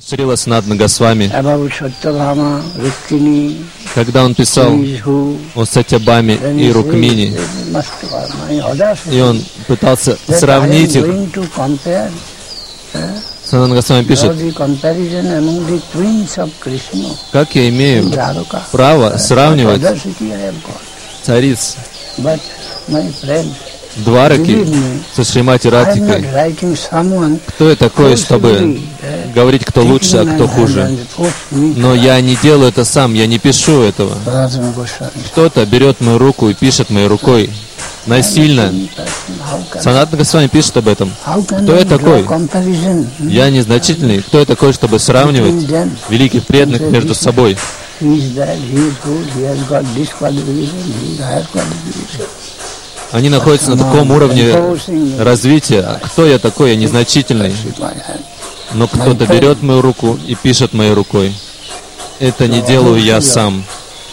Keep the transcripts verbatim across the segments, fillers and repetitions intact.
Шрила Санатана Госвами, когда он писал о Сатьябаме и Рукмини, и он пытался сравнить их, Санатана Госвами пишет: как я имею право сравнивать цариц Двараки со Шримати Радхикой? Кто я такой, чтобы говорить, кто лучше, а кто хуже? Но я не делаю это сам, я не пишу этого. Кто-то берет мою руку и пишет моей рукой насильно. Санатана Госвами пишет об этом. Кто я такой? Я незначительный. Кто я такой, чтобы сравнивать великих преданных между собой? Они находятся на таком уровне развития. А кто я такой? Я незначительный. Но кто-то берет мою руку и пишет моей рукой. Это не делаю я сам.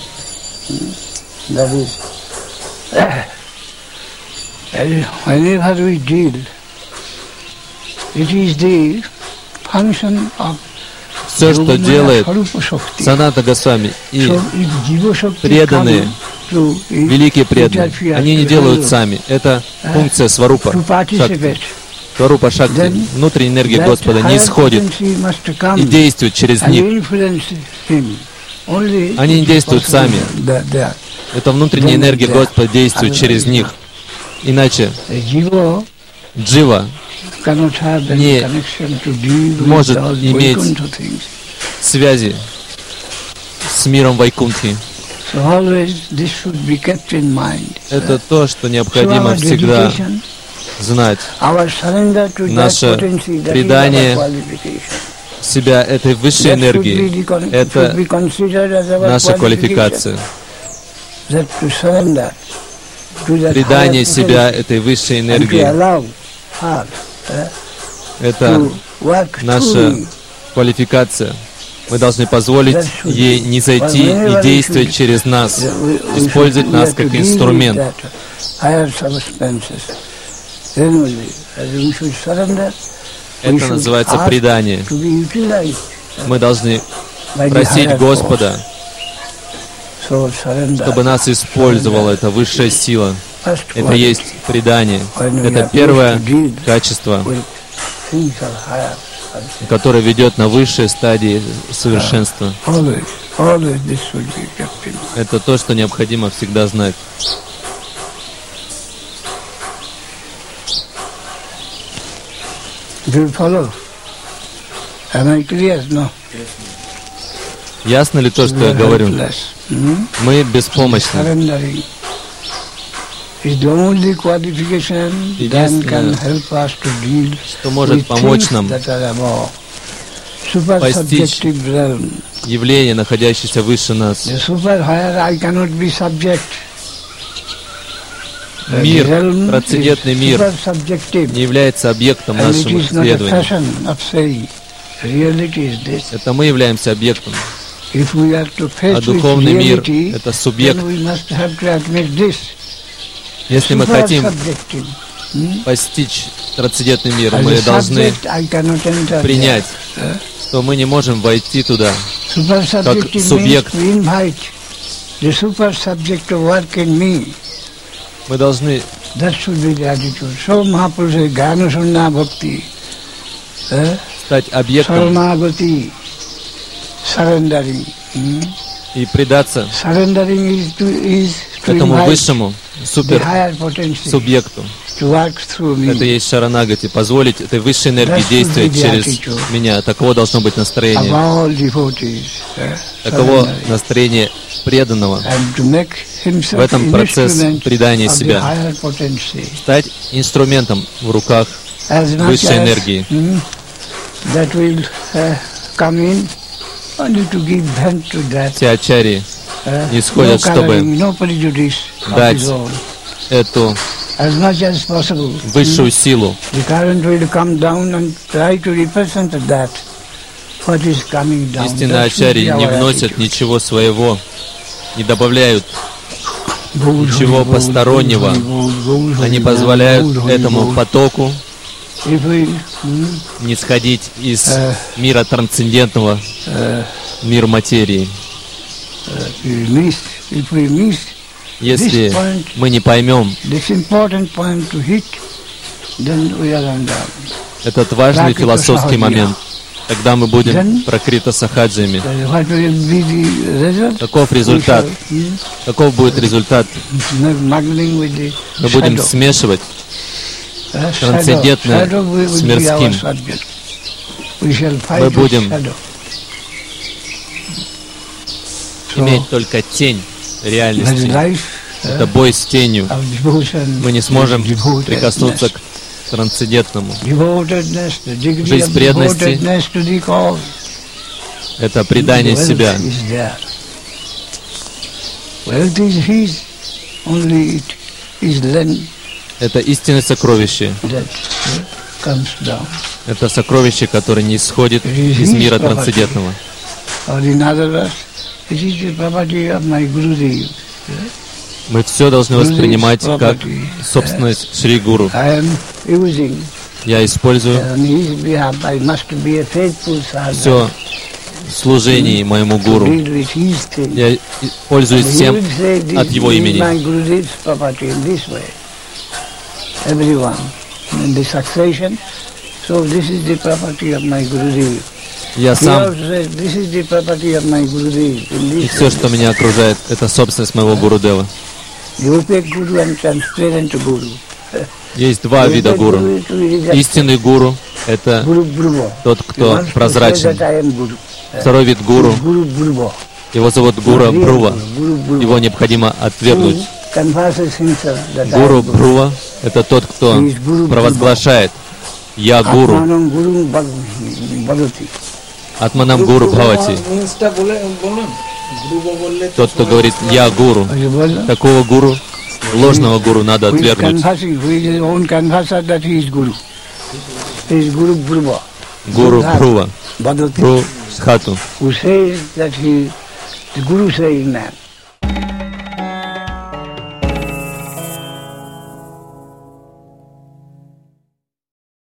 Все, что делает Санатана Госвами и преданные, великие преданные, они не делают сами. Это функция Сварупа Шакти. Сварупа Шакти, внутренняя энергия Господа не исходит и действует через них. Они не действуют сами. Это внутренняя энергия Господа действует через них. Иначе Джива не может иметь связи с миром Вайкунтхи. Это то, что необходимо всегда знать. Наше предание себя этой высшей энергии — это наша квалификация. Предание себя этой высшей энергии — это наша квалификация. Мы должны позволить ей не зайти и действовать через нас, использовать нас как инструмент. Это называется предание. Мы должны просить Господа, чтобы нас использовала эта высшая сила. Это есть предание. Это первое качество, которое ведет на высшие стадии совершенства. Это то, что необходимо всегда знать. Ясно ли то, что я говорю? Мы беспомощны. Единственное, что может помочь нам постичь явления, находящиеся выше нас. Мир, трансцендентный мир, не является объектом нашего исследования. Это мы являемся объектом. А духовный мир — это субъект. Если мы хотим постичь трансцендентный мир, мы должны принять, что мы не можем войти туда как субъект. Мы должны стать объектом и предаться к этому высшему суперсубъекту. Это есть шаранагати. Позволить этой высшей энергии действовать через меня. Таково должно быть настроение. Таково настроение преданного. В этом процесс предания себя. Стать инструментом в руках высшей энергии. Все ачарьи не исходят, чтобы дать эту высшую силу. Истинные ачарьи не вносят ничего своего, не добавляют ничего постороннего. Они позволяют этому потоку не сходить из мира трансцендентного в мир материи. Если мы не поймем этот важный философский момент, тогда мы будем пракрита сахаджами. Каков результат? Каков будет результат? Мы будем смешивать трансцендентное с мирским. Мы будем иметь только тень реальности. Это бой с тенью. Мы не сможем прикоснуться к трансцендентному. Жизнь преданности — это предание себя. Это истинное сокровище. Это сокровище, которое не исходит из мира трансцендентного. Мы все должны воспринимать как собственность Шри Гуру. Я использую все в служении моему Гуру. Я пользуюсь всем от его имени. Я сам, и все, что меня окружает, это собственность моего Гурудева. Есть два вида гуру. Истинный гуру — это тот, кто прозрачен. Второй вид гуру, его зовут Гура Брува. Его необходимо отвергнуть. Гуру Брува — это тот, кто провозглашает: «Я гуру». Атманам Гуру Бхавати. Тот, кто говорит «Я гуру», такого гуру, ложного гуру, надо отвергнуть. Гуру Брува, Бру Схату.